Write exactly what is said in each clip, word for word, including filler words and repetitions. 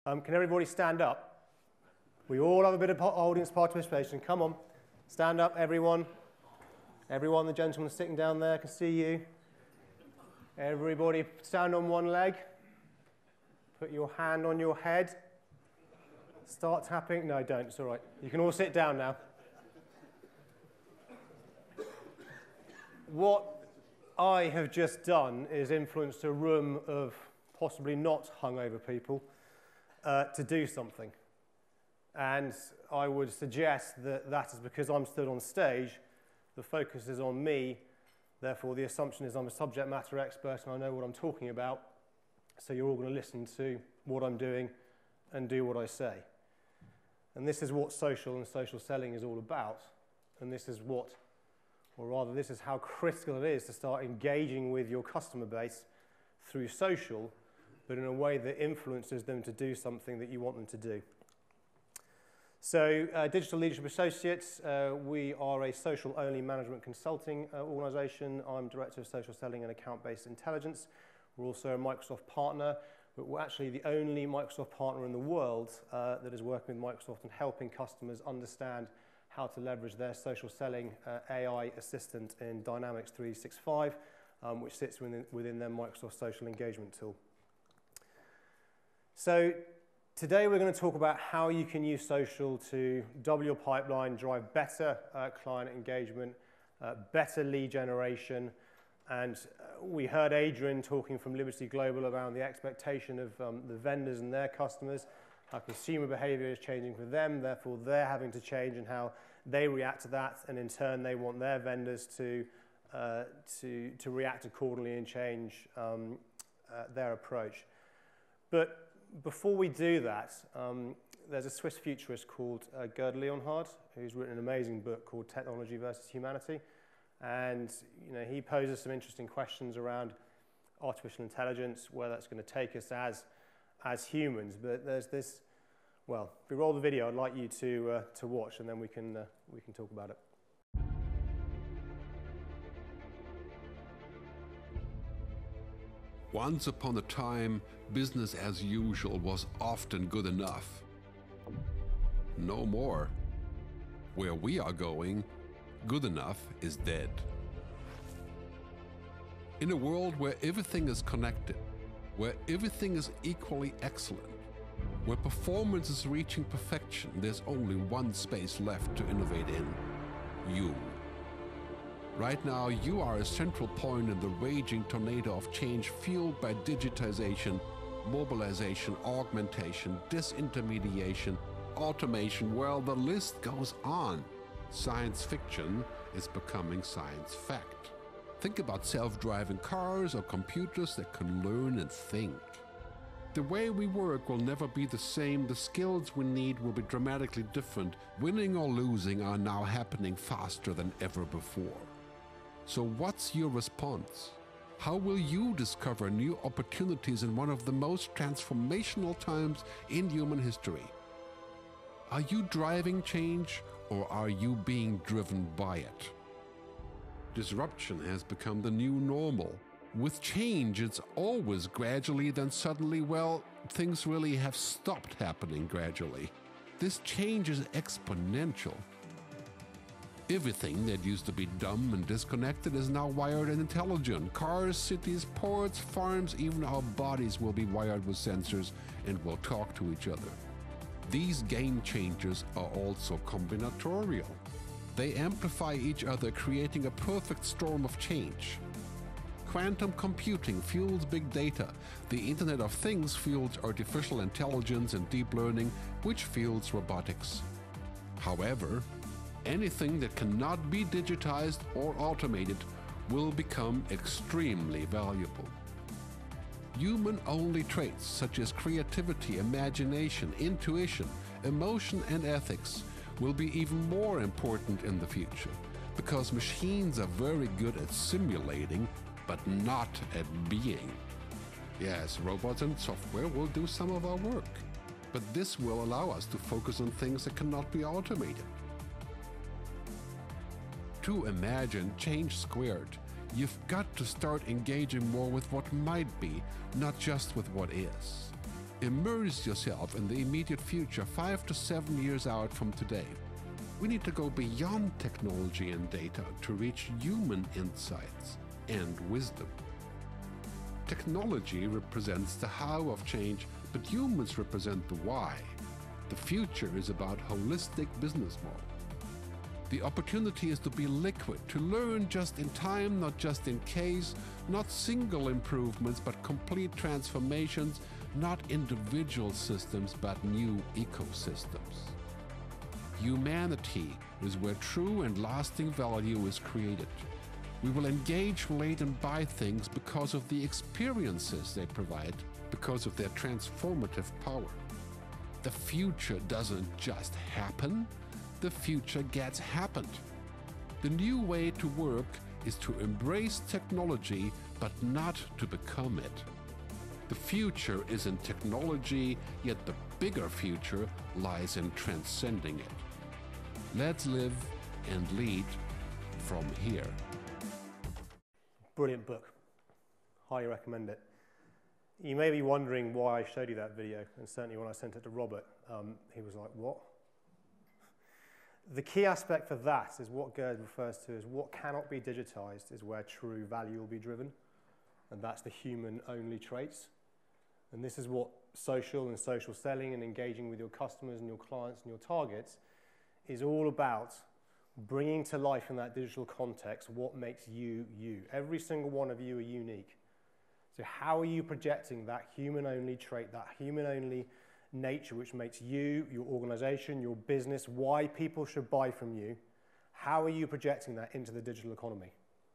Um, can everybody stand up? We all have a bit of audience participation. Come on, stand up, everyone. Everyone, the gentleman sitting down there can see you. Everybody stand on one leg. Put your hand on your head. Start tapping. No, don't. It's all right. You can all sit down now. What I have just done is influenced a room of possibly not hungover people uh, to do something. And I would suggest that that is because I'm stood on stage. The focus is on me. Therefore, the assumption is I'm a subject matter expert and I know what I'm talking about. So you're all going to listen to what I'm doing and do what I say. And this is what social and social selling is all about. And this is what, or rather, this is how critical it is to start engaging with your customer base through social, but in a way that influences them to do something that you want them to do. So, uh, Digital Leadership Associates, uh, we are a social-only management consulting uh, organisation. I'm Director of Social Selling and Account-Based Intelligence. We're also a Microsoft partner, but we're actually the only Microsoft partner in the world uh, that is working with Microsoft and helping customers understand how to leverage their social selling uh, A I assistant in Dynamics three sixty-five, um, which sits within, within their Microsoft Social Engagement tool. So, today we're going to talk about how you can use social to double your pipeline, drive better uh, client engagement, uh, better lead generation, and uh, we heard Adrian talking from Liberty Global around the expectation of um, the vendors and their customers, how consumer behavior is changing for them, therefore they're having to change and how they react to that, and in turn they want their vendors to, uh, to, to react accordingly and change um, uh, their approach. But before we do that, um, there's a Swiss futurist called uh, Gerd Leonhard, who's written an amazing book called Technology versus Humanity. And you know, he poses some interesting questions around artificial intelligence, where that's going to take us as, as humans. But there's this, well, if we roll the video, I'd like you to, uh, to watch, and then we can, uh, we can talk about it. Once upon a time, business as usual was often good enough. No more. Where we are going, good enough is dead. In a world where everything is connected, where everything is equally excellent, where performance is reaching perfection, there's only one space left to innovate in: you. Right now, you are a central point in the raging tornado of change fueled by digitization, mobilization, augmentation, disintermediation, automation. Well, the list goes on. Science fiction is becoming science fact. Think about self-driving cars or computers that can learn and think. The way we work will never be the same. The skills we need will be dramatically different. Winning or losing are now happening faster than ever before. So what's your response? How will you discover new opportunities in one of the most transformational times in human history? Are you driving change, or are you being driven by it? Disruption has become the new normal. With change, it's always gradually, then suddenly, well, things really have stopped happening gradually. This change is exponential. Everything that used to be dumb and disconnected is now wired and intelligent. Cars, cities, ports, farms, even our bodies will be wired with sensors and will talk to each other. These game changers are also combinatorial. They amplify each other, creating a perfect storm of change. Quantum computing fuels big data. The Internet of Things fuels artificial intelligence and deep learning, which fuels robotics. However, anything that cannot be digitized or automated will become extremely valuable. Human-only traits such as creativity, imagination, intuition, emotion, and ethics will be even more important in the future, because machines are very good at simulating, but not at being. Yes, robots and software will do some of our work, but this will allow us to focus on things that cannot be automated. To imagine change squared, you've got to start engaging more with what might be, not just with what is. Immerse yourself in the immediate future, five to seven years out from today. We need to go beyond technology and data to reach human insights and wisdom. Technology represents the how of change, but humans represent the why. The future is about holistic business model. The opportunity is to be liquid, to learn just in time, not just in case, not single improvements, but complete transformations, not individual systems, but new ecosystems. Humanity is where true and lasting value is created. We will engage, relate, and buy things because of the experiences they provide, because of their transformative power. The future doesn't just happen, the future gets happened. The new way to work is to embrace technology, but not to become it. The future is in technology, yet the bigger future lies in transcending it. Let's live and lead from here. Brilliant book. Highly recommend it. You may be wondering why I showed you that video, and certainly when I sent it to Robert, um, he was like, what? The key aspect for that is what Gerd refers to as what cannot be digitized is where true value will be driven, and that's the human-only traits. And this is what social and social selling and engaging with your customers and your clients and your targets is all about, bringing to life in that digital context what makes you, you. Every single one of you are unique. So how are you projecting that human-only trait, that human-only nature which makes you, your organization, your business, why people should buy from you? How are you projecting that into the digital economy?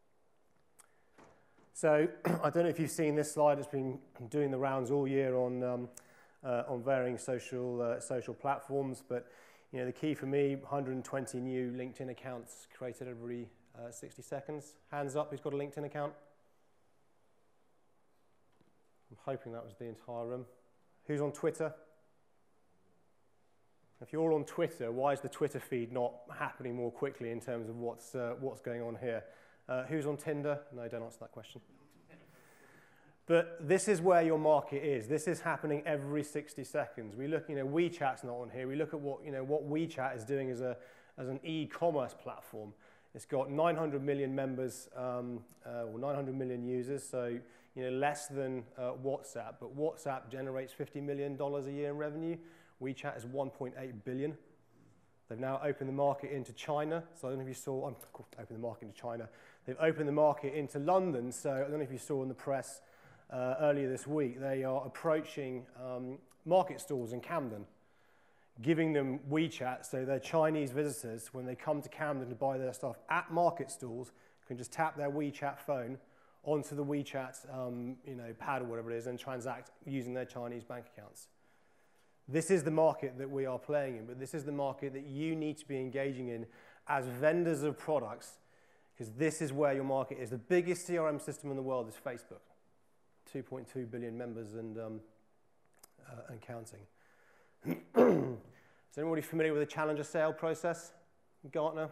So I don't know if you've seen this slide. It's been doing the rounds all year on, um, uh, on varying social, uh, social platforms, but you know, the key for me, one hundred twenty new LinkedIn accounts created every uh, sixty seconds. Hands up, who's got a LinkedIn account? I'm hoping that was the entire room. Who's on Twitter? If you're all on Twitter, why is the Twitter feed not happening more quickly in terms of what's, uh, what's going on here? Uh, who's on Tinder? No, don't answer that question. But this is where your market is. This is happening every sixty seconds. We look, you know, WeChat's not on here. We look at what, you know, what WeChat is doing as, a, as an e-commerce platform. It's got nine hundred million members, um, uh, or nine hundred million users, so you know, less than uh, WhatsApp. But WhatsApp generates fifty million dollars a year in revenue. WeChat is one point eight billion dollars. They've now opened the market into China. So I don't know if you saw, um, opened the market into China. They've opened the market into London. So I don't know if you saw in the press uh, earlier this week, they are approaching um, market stalls in Camden, giving them WeChat so their Chinese visitors, when they come to Camden to buy their stuff at market stalls, can just tap their WeChat phone onto the WeChat um, you know, pad or whatever it is and transact using their Chinese bank accounts. This is the market that we are playing in, but this is the market that you need to be engaging in as vendors of products, because this is where your market is. The biggest C R M system in the world is Facebook, two point two billion members and, um, uh, and counting. Is anybody familiar with the Challenger sale process? Gartner?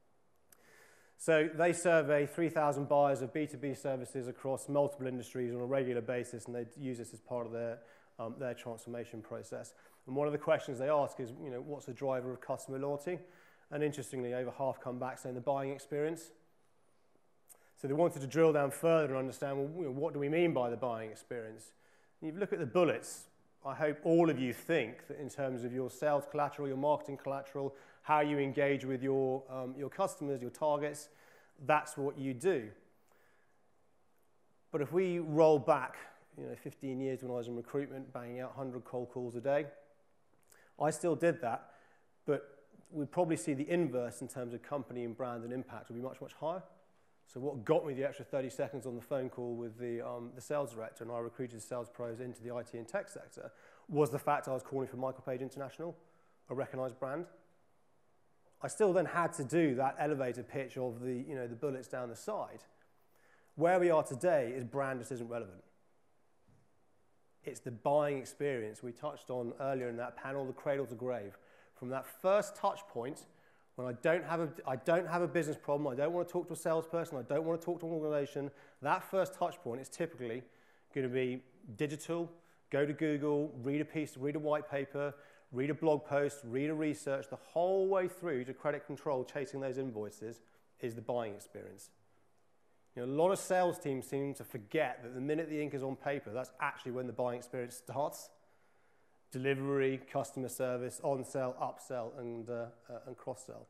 So they survey three thousand buyers of B two B services across multiple industries on a regular basis, and they use this as part of their Um, their transformation process. And one of the questions they ask is, you know, what's the driver of customer loyalty? And interestingly, over half come back saying the buying experience. So they wanted to drill down further and understand, well, you know, what do we mean by the buying experience? And if you look at the bullets, I hope all of you think that in terms of your sales collateral, your marketing collateral, how you engage with your, um, your customers, your targets, that's what you do. But if we roll back, you know, fifteen years when I was in recruitment, banging out one hundred cold calls a day. I still did that, but we'd probably see the inverse in terms of company and brand and impact would be much, much higher. So what got me the extra thirty seconds on the phone call with the, um, the sales director, and I recruited sales pros into the I T and tech sector, was the fact I was calling for Michael Page International, a recognized brand. I still then had to do that elevator pitch of the, you know, the bullets down the side. Where we are today is brand just isn't relevant. It's the buying experience we touched on earlier in that panel, the cradle to grave. From that first touch point, when I don't have a, I don't have a business problem, I don't want to talk to a salesperson, I don't want to talk to an organization, that first touch point is typically going to be digital, Go to Google, read a piece, read a white paper, read a blog post, read a research. The whole way through to credit control, chasing those invoices, is the buying experience. You know, a lot of sales teams seem to forget that the minute the ink is on paper, that's actually when the buying experience starts. Delivery, customer service, on-sell, upsell, and, uh, uh, and cross-sell.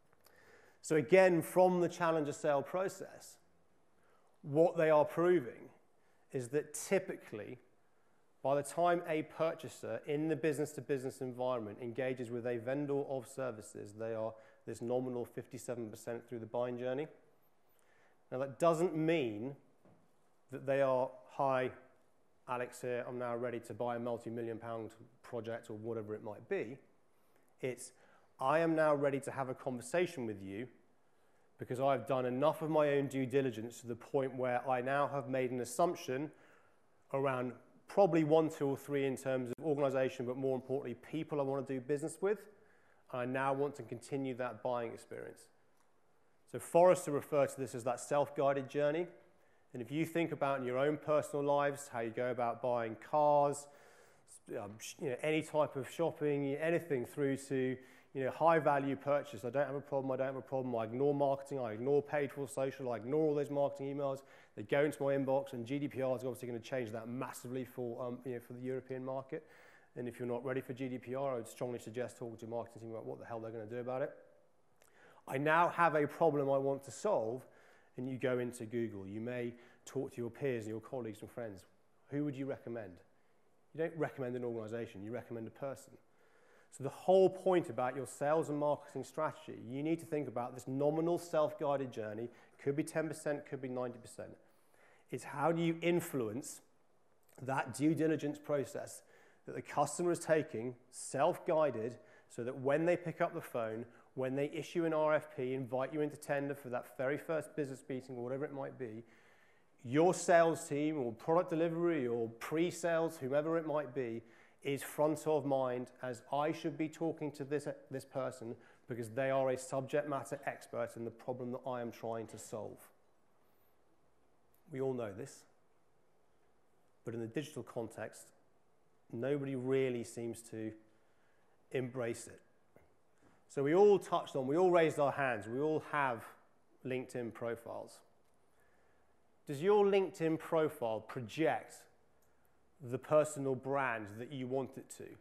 So again, from the challenger sale process, what they are proving is that typically, by the time a purchaser in the business-to-business environment engages with a vendor of services, they are this nominal fifty-seven percent through the buying journey. Now, that doesn't mean that they are, hi, Alex here, I'm now ready to buy a multi-million pound project or whatever it might be. It's, I am now ready to have a conversation with you because I've done enough of my own due diligence to the point where I now have made an assumption around probably one, two, or three in terms of organization, but more importantly, people I want to do business with. I now want to continue that buying experience. So Forrester referred to this as that self-guided journey. And if you think about in your own personal lives, how you go about buying cars, um, you know, any type of shopping, anything through to you know, high-value purchase. I don't have a problem, I don't have a problem. I ignore marketing, I ignore paid for social, I ignore all those marketing emails. They go into my inbox, and G D P R is obviously going to change that massively for, um, you know, for the European market. And if you're not ready for G D P R, I would strongly suggest talking to your marketing team about what the hell they're going to do about it. I now have a problem I want to solve, and you go into Google. You may talk to your peers and your colleagues and friends. Who would you recommend? You don't recommend an organization, you recommend a person. So the whole point about your sales and marketing strategy, you need to think about this nominal self-guided journey, could be ten percent, could be ninety percent. It's how do you influence that due diligence process that the customer is taking, self-guided, so that when they pick up the phone, when they issue an R F P, invite you into tender for that very first business meeting or whatever it might be, your sales team or product delivery or pre-sales, whomever it might be, is front of mind as I should be talking to this, this person because they are a subject matter expert in the problem that I am trying to solve. We all know this, but in the digital context, nobody really seems to embrace it. So we all touched on, we all raised our hands, we all have LinkedIn profiles. Does your LinkedIn profile project the personal brand that you want it to?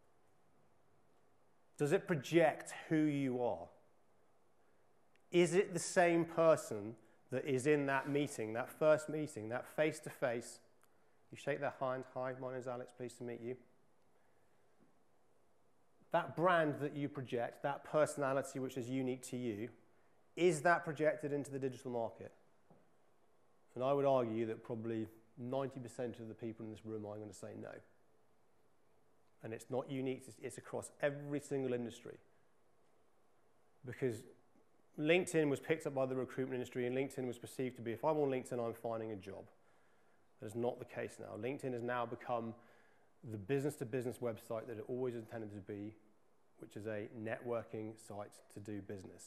Does it project who you are? Is it the same person that is in that meeting, that first meeting, that face-to-face? You shake their hand, hi, my name is Alex, pleased to meet you. That brand that you project, that personality which is unique to you, is that projected into the digital market? And I would argue that probably ninety percent of the people in this room are going to say no. And it's not unique, it's across every single industry. Because LinkedIn was picked up by the recruitment industry, and LinkedIn was perceived to be, if I'm on LinkedIn, I'm finding a job. That is not the case now. LinkedIn has now become the business-to-business website that it always intended to be, which is a networking site to do business.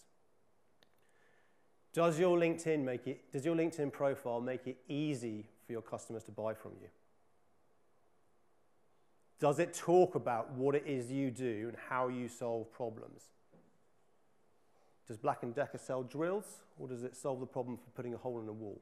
Does your LinkedIn make it, does your LinkedIn profile make it easy for your customers to buy from you? Does it talk about what it is you do and how you solve problems? Does Black and Decker sell drills, or does it solve the problem for putting a hole in a wall?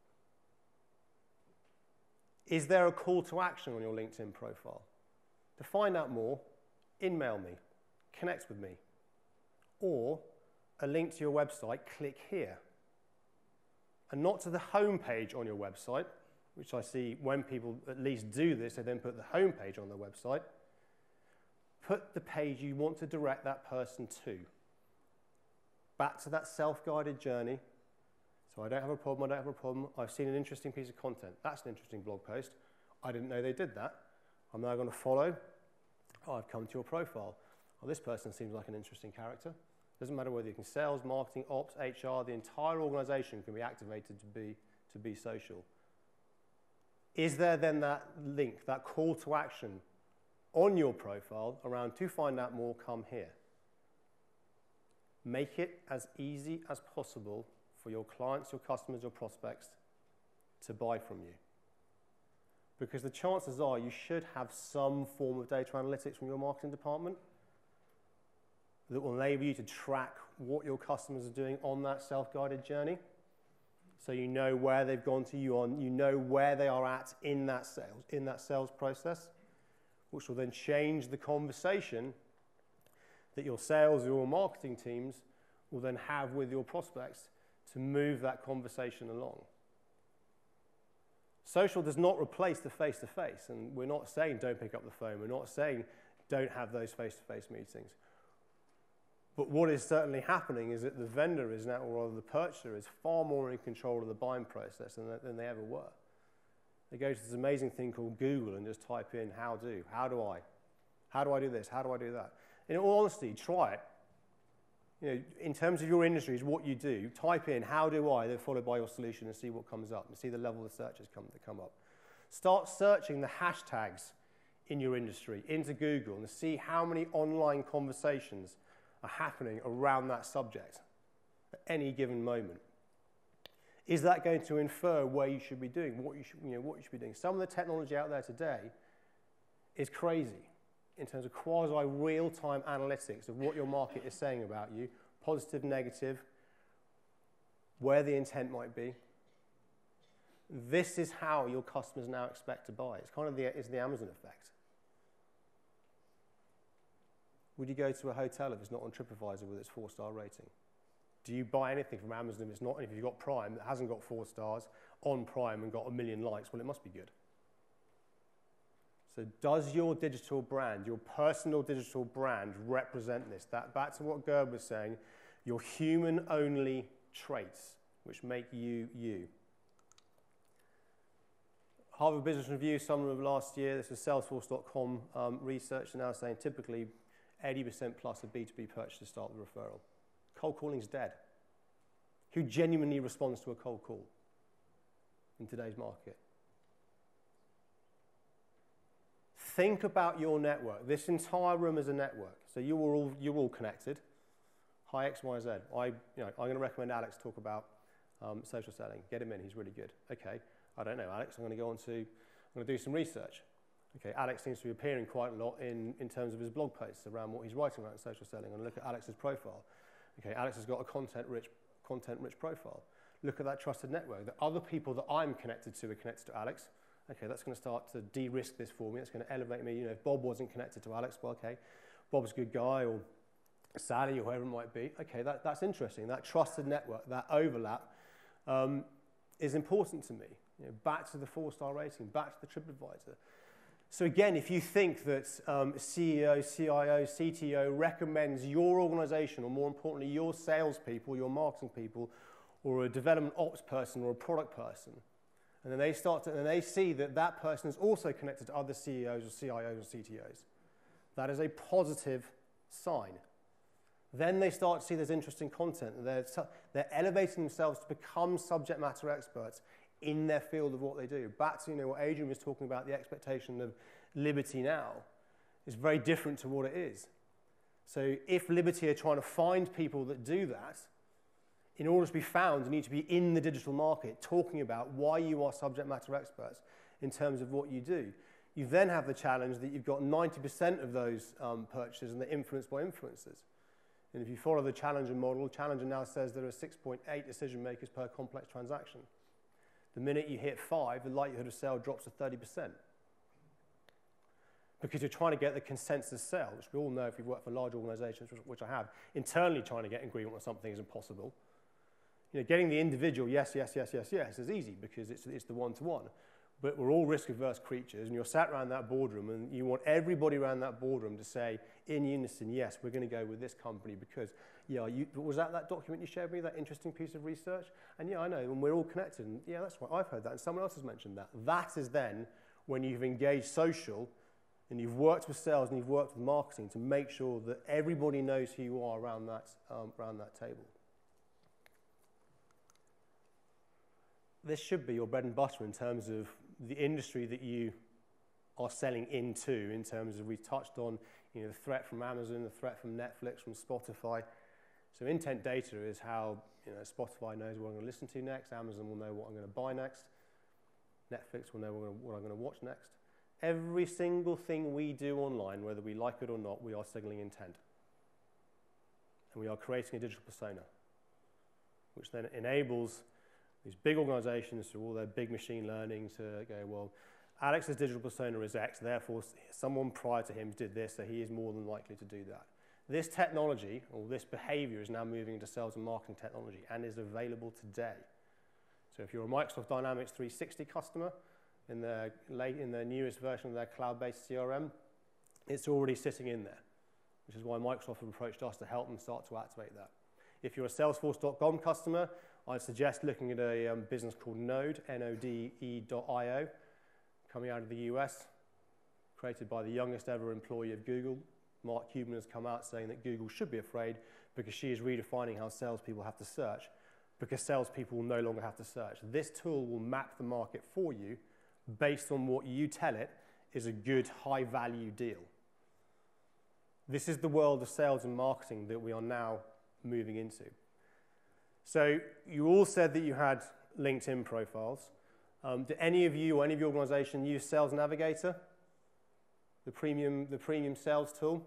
Is there a call to action on your LinkedIn profile? To find out more, email me, connect with me, or a link to your website, click here. And not to the home page on your website, which I see when people at least do this, they then put the home page on their website. Put the page you want to direct that person to. Back to that self-guided journey. So I don't have a problem, I don't have a problem. I've seen an interesting piece of content. That's an interesting blog post. I didn't know they did that. I'm now going to follow. Oh, I've come to your profile. Oh, this person seems like an interesting character. Doesn't matter whether you can sales, marketing, ops, H R, the entire organization can be activated to be, to be social. Is there then that link, that call to action on your profile around to find out more, come here? Make it as easy as possible for your clients, your customers, your prospects to buy from you. because the chances are you should have some form of data analytics from your marketing department that will enable you to track what your customers are doing on that self-guided journey. So you know where they've gone to you on, you know where they are at in that sales, in that sales process, which will then change the conversation that your sales or your marketing teams will then have with your prospects to move that conversation along. Social does not replace the face-to-face, and we're not saying don't pick up the phone, we're not saying don't have those face-to-face meetings. But what is certainly happening is that the vendor is now, or rather the purchaser, is far more in control of the buying process than, than they ever were. They go to this amazing thing called Google and just type in how do, how do I, how do I do this, how do I do that? In all honesty, try it. You know, in terms of your industries, what you do, type in how do I, then followed by your solution and see what comes up, and see the level of searches come, that come up. Start searching the hashtags in your industry into Google and see how many online conversations are happening around that subject at any given moment. Is that going to infer where you should be doing, what you should, you know, what you should be doing? Some of the technology out there today is crazy in terms of quasi-real-time analytics of what your market is saying about you, positive, negative, where the intent might be. This is how your customers now expect to buy. It's kind of the, it's the Amazon effect. Would you go to a hotel if it's not on TripAdvisor with its four-star rating? Do you buy anything from Amazon if it's not, if you've got Prime that hasn't got four stars on Prime and got a million likes? Well, it must be good. So does your digital brand, your personal digital brand, represent this? That, back to what Gerb was saying, your human-only traits, which make you, you. Harvard Business Review, summer of last year, this was Salesforce dot com um, research, now saying typically eighty percent plus of B two B purchases start with referral. Cold calling's dead. Who genuinely responds to a cold call in today's market? Think about your network. This entire room is a network. So you are all, you're all connected. Hi, X, Y, Z. I, you know, I'm going to recommend Alex talk about um, social selling. Get him in. He's really good. Okay. I don't know, Alex. I'm going to go on to, I'm going to do some research. Okay. Alex seems to be appearing quite a lot in, in terms of his blog posts around what he's writing around social selling. I'm going to look at Alex's profile. Okay. Alex has got a content-rich, content-rich profile. Look at that trusted network. The other people that I'm connected to are connected to Alex. Okay, that's going to start to de-risk this for me. It's going to elevate me. You know, if Bob wasn't connected to Alex, well, okay, Bob's a good guy, or Sally, or whoever it might be. Okay, that, that's interesting. That trusted network, that overlap, um, is important to me. You know, back to the four-star rating, back to the TripAdvisor. So again, if you think that um, C E O, C I O, C T O recommends your organization, or more importantly, your salespeople, your marketing people, or a development ops person, or a product person, and then they start to, and they see that that person is also connected to other C E Os or C I Os or C T Os. That is a positive sign. Then they start to see there's interesting content. They're, they're elevating themselves to become subject matter experts in their field of what they do. Back to, you know, what Adrian was talking about, the expectation of Liberty now is very different to what it is. So if Liberty are trying to find people that do that, in order to be found, you need to be in the digital market talking about why you are subject matter experts in terms of what you do. You then have the challenge that you've got ninety percent of those um, purchases and they're influenced by influencers. And if you follow the Challenger model, Challenger now says there are six point eight decision makers per complex transaction. The minute you hit five, the likelihood of sale drops to thirty percent. Because you're trying to get the consensus sale, which we all know if you've worked for large organizations, which I have, internally trying to get agreement on something is impossible. You know, getting the individual yes, yes, yes, yes, yes is easy because it's, it's the one-to-one. But we're all risk-averse creatures, and you're sat around that boardroom, and you want everybody around that boardroom to say, in unison, yes, we're going to go with this company because, yeah, you, was that that document you shared with me, that interesting piece of research? And yeah, I know, and we're all connected, and yeah, that's right, I've heard that, and someone else has mentioned that. That is then when you've engaged social, and you've worked with sales, and you've worked with marketing to make sure that everybody knows who you are around that, um, around that table. This should be your bread and butter in terms of the industry that you are selling into, in terms of, we touched on, you know, the threat from Amazon, the threat from Netflix, from Spotify. So intent data is how, you know, Spotify knows what I'm going to listen to next, Amazon will know what I'm going to buy next. Netflix will know what I'm going to watch next. Every single thing we do online, whether we like it or not, we are signaling intent. And we are creating a digital persona, which then enables these big organizations through all their big machine learning to go, well, Alex's digital persona is X, therefore someone prior to him did this, so he is more than likely to do that. This technology, or this behavior, is now moving into sales and marketing technology and is available today. So if you're a Microsoft Dynamics three sixty customer in their, late, in their newest version of their cloud-based C R M, it's already sitting in there, which is why Microsoft have approached us to help them start to activate that. If you're a Salesforce dot com customer, I'd suggest looking at a um, business called Node, N O D E dot I O, coming out of the U S, created by the youngest ever employee of Google. Mark Cuban has come out saying that Google should be afraid because she is redefining how salespeople have to search, because salespeople will no longer have to search. This tool will map the market for you based on what you tell it is a good, high-value deal. This is the world of sales and marketing that we are now moving into. So you all said that you had LinkedIn profiles. Um, do any of you or any of your organization use Sales Navigator, the premium, the premium sales tool?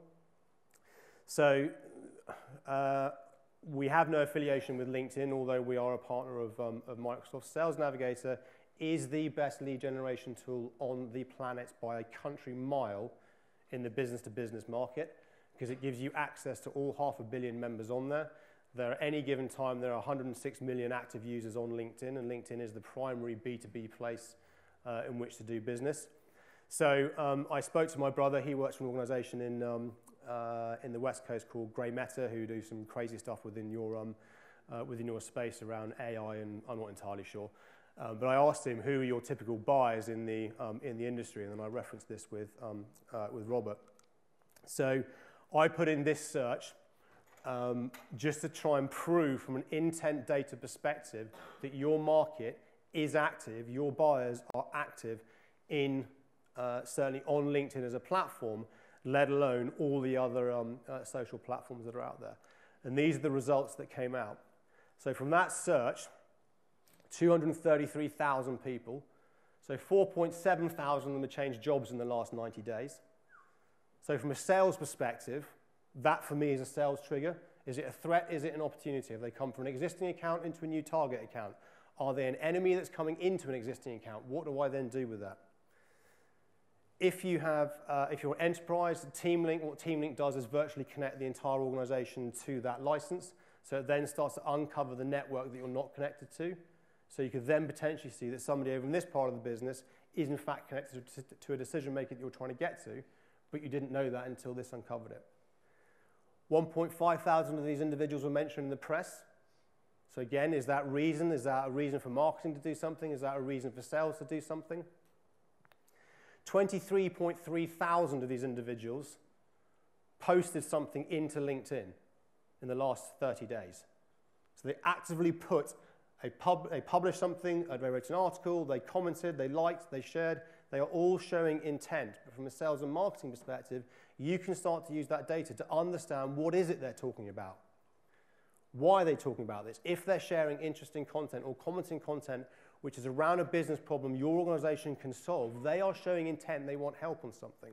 So uh, we have no affiliation with LinkedIn, although we are a partner of, um, of Microsoft. Sales Navigator is the best lead generation tool on the planet by a country mile in the business-to-business market, because it gives you access to all half a billion members on there. There at any given time, there are one hundred six million active users on LinkedIn, and LinkedIn is the primary B two B place uh, in which to do business. So um, I spoke to my brother. He works for an organization in, um, uh, in the West Coast called Grey Matter, who do some crazy stuff within your, um, uh, within your space around A I, and I'm not entirely sure. Um, but I asked him, who are your typical buyers in the, um, in the industry? And then I referenced this with, um, uh, with Robert. So I put in this search um, just to try and prove from an intent data perspective that your market is active, your buyers are active in, uh, certainly on LinkedIn as a platform, let alone all the other um, uh, social platforms that are out there. And these are the results that came out. So from that search, two hundred thirty-three thousand people, so four point seven thousand of them have changed jobs in the last ninety days. So from a sales perspective, that for me is a sales trigger. Is it a threat? Is it an opportunity? Have they come from an existing account into a new target account? Are they an enemy that's coming into an existing account? What do I then do with that? If you have, uh, if you're an enterprise, TeamLink, what TeamLink does is virtually connect the entire organization to that license. So it then starts to uncover the network that you're not connected to. So you could then potentially see that somebody over in this part of the business is in fact connected to, to a decision maker that you're trying to get to, but you didn't know that until this uncovered it. one point five thousand of these individuals were mentioned in the press. So again, is that reason? Is that a reason for marketing to do something? Is that a reason for sales to do something? twenty-three point three thousand of these individuals posted something into LinkedIn in the last thirty days. So they actively put a pub, they published something, they wrote an article, they commented, they liked, they shared. They are all showing intent. But from a sales and marketing perspective, you can start to use that data to understand what is it they're talking about. Why are they talking about this? If they're sharing interesting content or commenting content which is around a business problem your organization can solve, they are showing intent, they want help on something.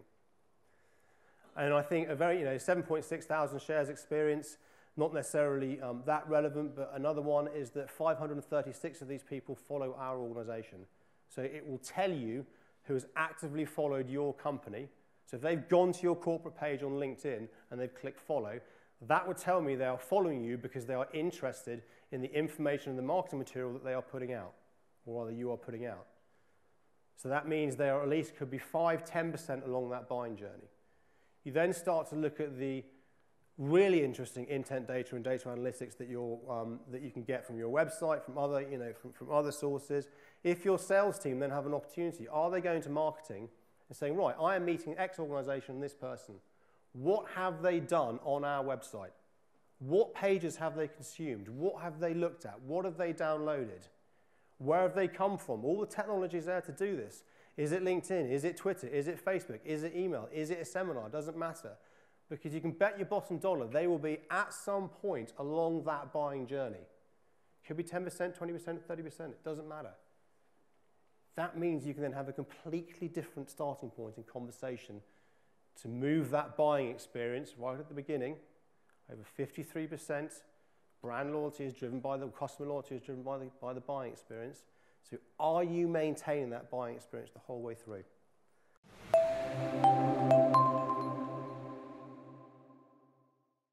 And I think a very, you know, seven point six thousand shares experience, not necessarily um, that relevant, but another one is that five hundred thirty-six of these people follow our organization. So it will tell you who has actively followed your company. So if they've gone to your corporate page on LinkedIn and they've clicked follow, that would tell me they are following you because they are interested in the information and the marketing material that they are putting out, or rather you are putting out. So that means they are at least could be five, ten percent along that buying journey. You then start to look at the really interesting intent data and data analytics that, you're, um, that you can get from your website, from other, you know, from, from other sources. If your sales team then have an opportunity, are they going to marketing and saying, right, I am meeting X organization and this person. What have they done on our website? What pages have they consumed? What have they looked at? What have they downloaded? Where have they come from? All the technology is there to do this. Is it LinkedIn? Is it Twitter? Is it Facebook? Is it email? Is it a seminar? Doesn't matter. Because you can bet your bottom dollar they will be at some point along that buying journey. Could be ten percent, twenty percent, thirty percent. It doesn't matter. that means you can then have a completely different starting point in conversation to move that buying experience right at the beginning. Over fifty-three percent brand loyalty is driven by the, customer loyalty is driven by the, by the buying experience. So are you maintaining that buying experience the whole way through?